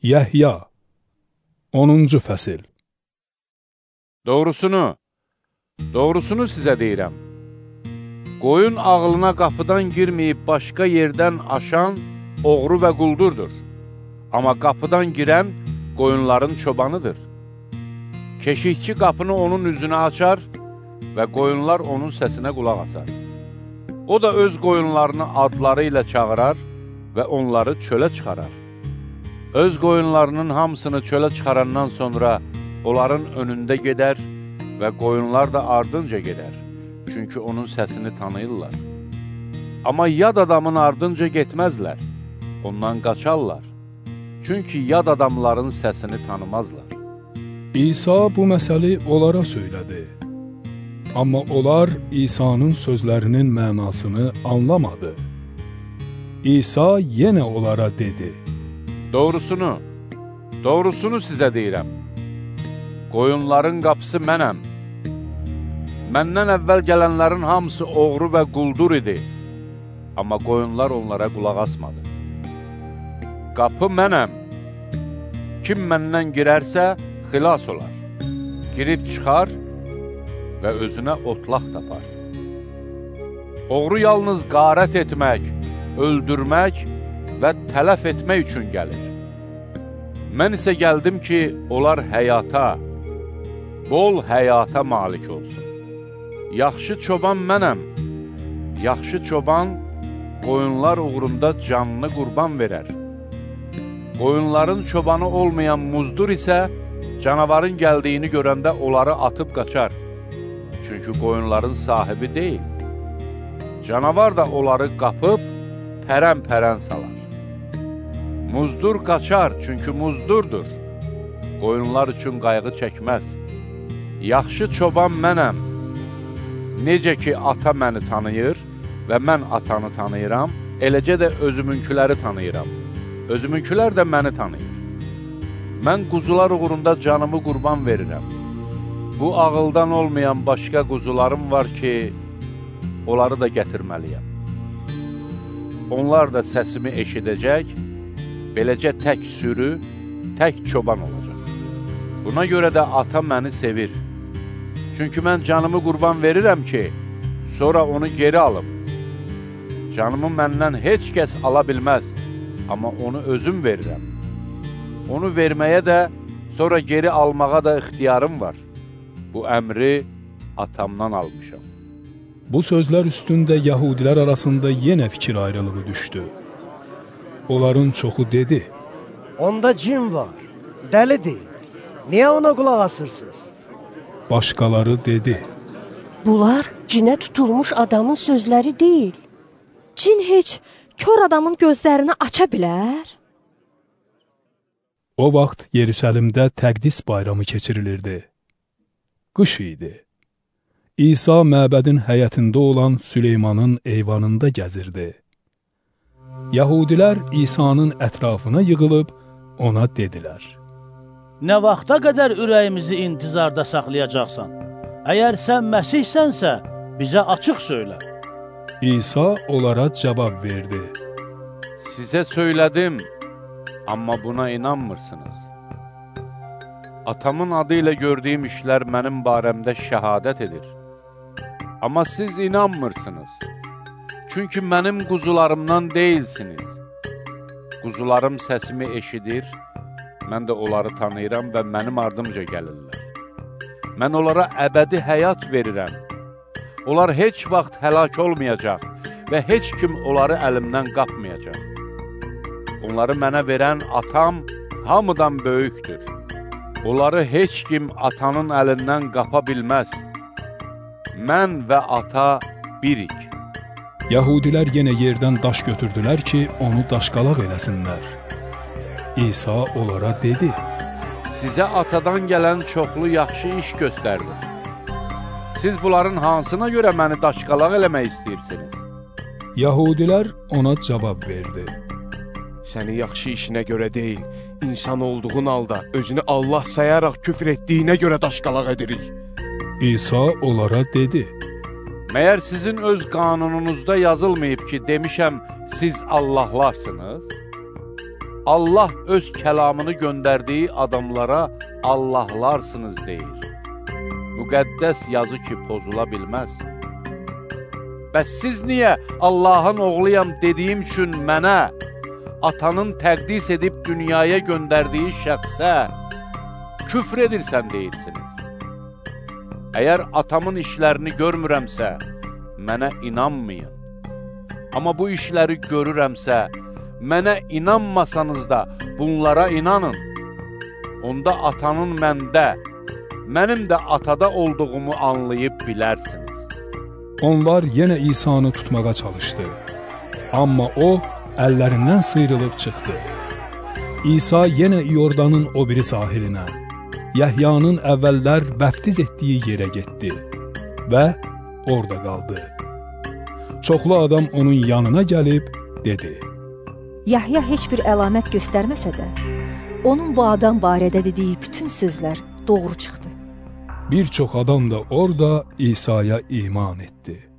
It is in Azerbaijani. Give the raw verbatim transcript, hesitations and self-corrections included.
Yəhya onuncu fəsil. Doğrusunu, doğrusunu sizə deyirəm. Qoyun ağlına qapıdan girməyib başqa yerdən aşan oğru və quldurdur. Amma qapıdan girən qoyunların çobanıdır. Keşikçi qapını onun üzünə açar və qoyunlar onun səsinə qulaq asar. O da öz qoyunlarını adları ilə çağırar və onları çölə çıxarar. Öz qoyunlarının hamısını çölə çıxarandan sonra onların önündə gedər və qoyunlar da ardınca gedər. Çünki onun səsini tanıyırlar. Amma yad adamın ardınca getməzlər, ondan qaçarlar. Çünki yad adamların səsini tanımazlar. İsa bu məsəli onlara söylədi. Amma onlar İsa'nın sözlərinin mənasını anlamadı. İsa yenə onlara dedi: Doğrusunu, doğrusunu sizə deyirəm. Qoyunların qapısı mənəm. Məndən əvvəl gələnlərin hamısı oğru və quldur idi. Amma qoyunlar onlara qulaq asmadı. Qapı mənəm. Kim məndən girərsə xilas olar. Girib çıxar və özünə otlaq tapar. Oğru yalnız qarət etmək, öldürmək və tələf etmək üçün gəlir. Mən isə gəldim ki, onlar həyata, bol həyata malik olsun. Yaxşı çoban mənəm. Yaxşı çoban qoyunlar uğrunda canını qurban verər. Qoyunların çobanı olmayan muzdur isə canavarın gəldiyini görəndə onları atıb qaçar. Çünki qoyunların sahibi deyil. Canavar da onları qapıb pərən-pərən salar. Muzdur qaçar, çünki muzdurdur. Qoyunlar üçün qayğı çəkməz. Yaxşı çoban mənəm. Necə ki, ata məni tanıyır və mən atanı tanıyıram, eləcə də özümünküləri tanıyıram. Özümünkülər də məni tanıyır. Mən quzular uğrunda canımı qurban verirəm. Bu ağıldan olmayan başqa quzularım var ki, onları da gətirməliyəm. Onlar da səsimi eşidəcək, beləcə tək sürü, tək çoban olacaq. Buna görə də ata məni sevir. Çünki mən canımı qurban verirəm ki, sonra onu geri alım. Canımı məndən heç kəs ala bilməz, amma onu özüm verirəm. Onu verməyə də, sonra geri almağa da ixtiyarım var. Bu əmri atamdan almışam. Bu sözlər üstündə Yahudilər arasında yenə fikir ayrılığı düşdü. Onların çoxu dedi: Onda cin var, dəlidir. Niyə ona qulaq asırsınız? Başqaları dedi: Bunlar cinə tutulmuş adamın sözləri deyil. Cin heç kör adamın gözlərini aça bilər? O vaxt Yerusəlimdə Təqdis bayramı keçirilirdi. Qış idi. İsa məbədin həyətində olan Süleymanın eyvanında gəzirdi. Yahudilər İsa'nın ətrafına yığılıb ona dedilər: Nə vaxta qədər ürəyimizi intizarda saxlayacaqsan? Əgər sən Məsihsənsə, bizə açıq söylə. İsa onlara cavab verdi: Sizə söylədim, amma buna inanmırsınız. Atamın adı ilə gördüyüm işlər mənim barəmdə şəhadət edir. Amma siz inanmırsınız. Çünki mənim quzularımdan deyilsiniz. Quzularım səsimi eşidir, mən də onları tanıyıram və mənim ardımca gəlirlər. Mən onlara əbədi həyat verirəm. Onlar heç vaxt həlak olmayacaq və heç kim onları əlimdən qapmayacaq. Onları mənə verən atam hamıdan böyükdür. Onları heç kim atanın əlindən qapa bilməz. Mən və ata birik. Yahudilər yenə yerdən daş götürdülər ki, onu daşqalaq eləsinlər. İsa onlara dedi: Sizə atadan gələn çoxlu yaxşı iş göstərdim. Siz bunların hansına görə məni daşqalaq eləmək istəyirsiniz? Yahudilər ona cavab verdi: Səni yaxşı işinə görə deyil, insan olduğun halda özünü Allah sayaraq küfr etdiyinə görə daşqalaq edirik. İsa onlara dedi: Məyər sizin öz qanununuzda yazılmayıb ki, demişəm, siz Allahlarsınız? Allah öz kəlamını göndərdiyi adamlara Allahlarsınız deyir. Müqəddəs yazı ki, pozula bilməz. Bəs siz niyə Allahın oğluyam dediyim üçün mənə, atanın təqdis edib dünyaya göndərdiyi şəxsə küfr edirsən deyirsiniz? Əgər atamın işlərini görmürəmsə, mənə inanmayın. Amma bu işləri görürəmsə, mənə inanmasanız da bunlara inanın. Onda atanın məndə, mənim də atada olduğumu anlayıb bilərsiniz. Onlar yenə İsa'nı tutmağa çalışdı. Amma o, əllərindən sıyrılıb çıxdı. İsa yenə İordanın o biri sahilinə, Yəhyanın əvvəllər vəftiz etdiyi yerə getdi və orada qaldı. Çoxlu adam onun yanına gəlib dedi: Yahya heç bir əlamət göstərməsə də, onun bu adam barədə dediyi bütün sözlər doğru çıxdı. Bir çox adam da orada İsa'ya iman etdi.